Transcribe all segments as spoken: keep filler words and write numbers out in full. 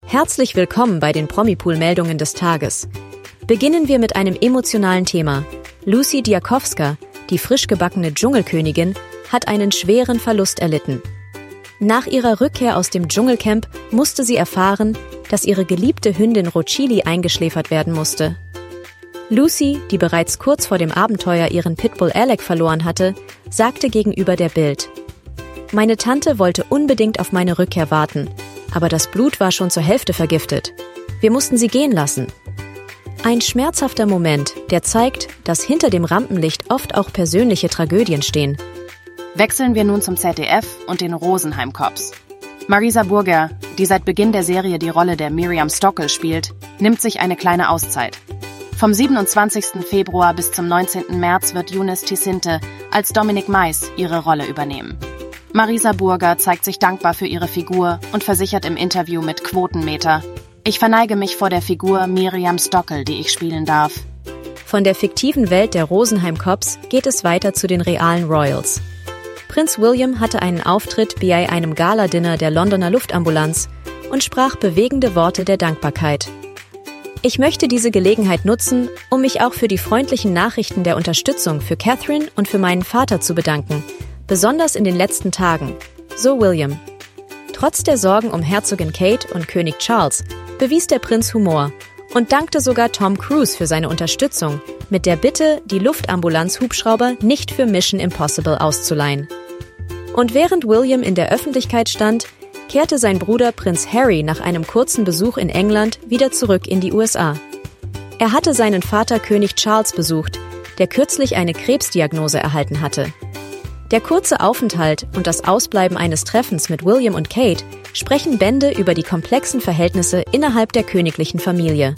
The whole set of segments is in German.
Herzlich willkommen bei den Promipool-Meldungen des Tages. Beginnen wir mit einem emotionalen Thema. Lucy Diakowska, die frisch gebackene Dschungelkönigin, hat einen schweren Verlust erlitten. Nach ihrer Rückkehr aus dem Dschungelcamp musste sie erfahren, dass ihre geliebte Hündin Rochili eingeschläfert werden musste. Lucy, die bereits kurz vor dem Abenteuer ihren Pitbull Alec verloren hatte, sagte gegenüber der Bild: „Meine Tante wollte unbedingt auf meine Rückkehr warten, aber das Blut war schon zur Hälfte vergiftet. Wir mussten sie gehen lassen." Ein schmerzhafter Moment, der zeigt, dass hinter dem Rampenlicht oft auch persönliche Tragödien stehen. Wechseln wir nun zum Z D F und den Rosenheim Cops. Marisa Burger, die seit Beginn der Serie die Rolle der Miriam Stockel spielt, nimmt sich eine kleine Auszeit. Vom siebenundzwanzigsten Februar bis zum neunzehnten März wird Younes Tisinte als Dominic Mais ihre Rolle übernehmen. Marisa Burger zeigt sich dankbar für ihre Figur und versichert im Interview mit Quotenmeter: „Ich verneige mich vor der Figur Miriam Stockel, die ich spielen darf." Von der fiktiven Welt der Rosenheim Cops geht es weiter zu den realen Royals. Prinz William hatte einen Auftritt bei einem Gala-Dinner der Londoner Luftambulanz und sprach bewegende Worte der Dankbarkeit. „Ich möchte diese Gelegenheit nutzen, um mich auch für die freundlichen Nachrichten der Unterstützung für Catherine und für meinen Vater zu bedanken, besonders in den letzten Tagen", so William. Trotz der Sorgen um Herzogin Kate und König Charles bewies der Prinz Humor und dankte sogar Tom Cruise für seine Unterstützung mit der Bitte, die Luftambulanz-Hubschrauber nicht für Mission Impossible auszuleihen. Und während William in der Öffentlichkeit stand, kehrte sein Bruder Prinz Harry nach einem kurzen Besuch in England wieder zurück in die U S A. Er hatte seinen Vater König Charles besucht, der kürzlich eine Krebsdiagnose erhalten hatte. Der kurze Aufenthalt und das Ausbleiben eines Treffens mit William und Kate sprechen Bände über die komplexen Verhältnisse innerhalb der königlichen Familie.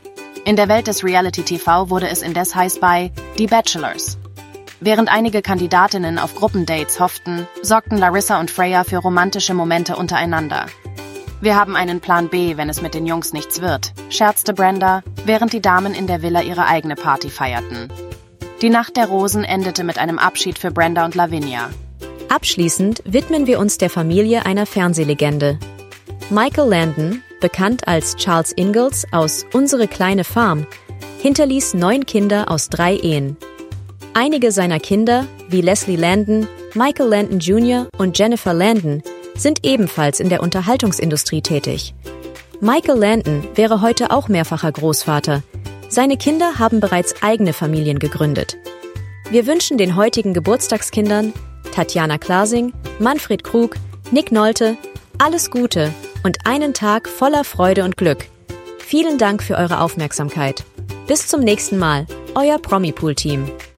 In der Welt des Reality-T V wurde es indes heiß bei Die Bachelors. Während einige Kandidatinnen auf Gruppendates hofften, sorgten Larissa und Freya für romantische Momente untereinander. „Wir haben einen Plan B, wenn es mit den Jungs nichts wird", scherzte Brenda, während die Damen in der Villa ihre eigene Party feierten. Die Nacht der Rosen endete mit einem Abschied für Brenda und Lavinia. Abschließend widmen wir uns der Familie einer Fernsehlegende. Michael Landon, bekannt als Charles Ingalls aus Unsere kleine Farm, hinterließ neun Kinder aus drei Ehen. Einige seiner Kinder, wie Leslie Landon, Michael Landon Junior und Jennifer Landon, sind ebenfalls in der Unterhaltungsindustrie tätig. Michael Landon wäre heute auch mehrfacher Großvater. Seine Kinder haben bereits eigene Familien gegründet. Wir wünschen den heutigen Geburtstagskindern Tatjana Klasing, Manfred Krug, Nick Nolte alles Gute und einen Tag voller Freude und Glück. Vielen Dank für eure Aufmerksamkeit. Bis zum nächsten Mal, euer Promipool-Team.